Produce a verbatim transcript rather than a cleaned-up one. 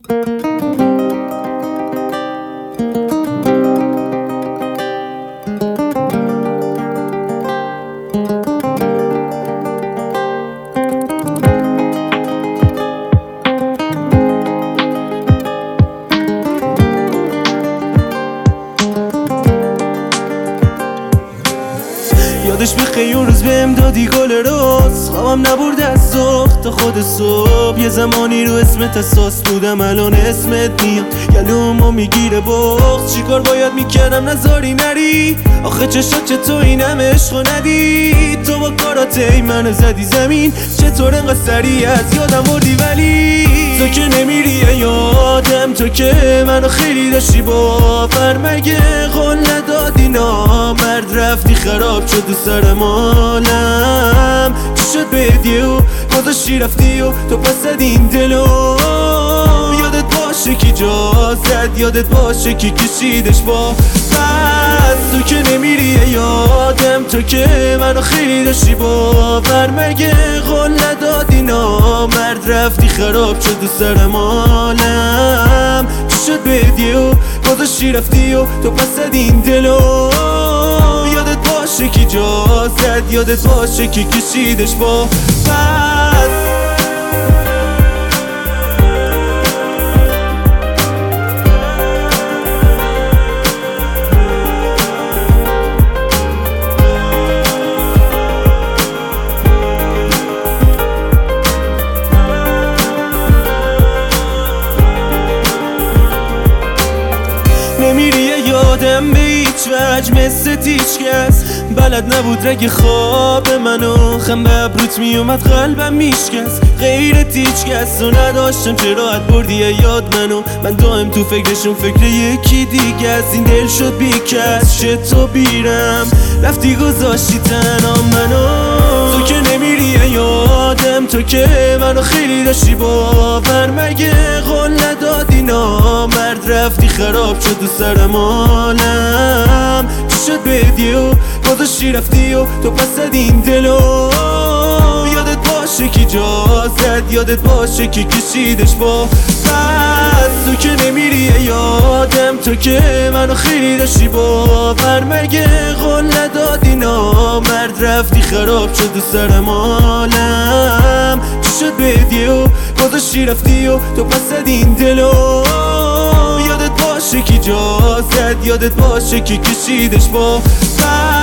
یادش بخیر اون روز بهم دادی گل روز، خوابم نبرد از ظهر تا خود صبح. یه زمانی رو اسمت اساس بودم، الان اسمت میاد گلومو میگیره بغض. چیکار باید میکردم نذاری نری؟ آخه چشات چطور این همه عشقو ندی؟ تو با کارات ای منو زدی زمین، چطور انقدر سریع از یادم بردی؟ ولی تو که نمیری یادم، تو که منو خیلی داشتی باور، مگه قول ندادی نامرد رفتی خراب شد تو سرم عالم. چی شد بدی و گذاشتی رفتی و تو پس زدی این دلو؟ یادت باشه کی جا زد، یادت باشه کی کشیدش با پس. تو که نمیری یادم، تو که منو خیلی داشتی باور، مگه قول ندادی نامرد رفتی خراب شد تو سرم عالم. چی شد بدی و گذاشتی رفتی و تو پس زدی این دلو؟ یادت باشه کی جا زد، یادت باشه کی کشیدش با پس. نمیری یادم به هیچ وجه مثل هیچ کس، بلد نبود رگ خواب منو، خم به ابروت میومد قلبم میشکست. غیرت هیچ کس رو نداشتم، چرا ات بردی یاد منو؟ من دائم تو فکرشون، فکر یکی دیگه از این دل شد بیکس. چطور بیرم رفتی گذاشتی تنها منو؟ تو که نمیری یادم، تو که منو خیلی داشتی باور، مگه قول ندادی نامرد رفتی خراب شد تو سرم عالم. چی شد بدی و گذاشتی رفتی و تو پس زدی این دلو؟ یادت باشه کی جا زد، یادت باشه کی کشیدش با پس. تو که نمیری یادم، تو که منو خیلی داشتی باور، مگه قول ندادی نامرد رفتی خراب شد تو سرم عالم. چی شد بدی و گذاشتی رفتی و تو پس زدی این دلو؟ یادت باشه کی جا زد، یادت باشه کی کشیدش با پس.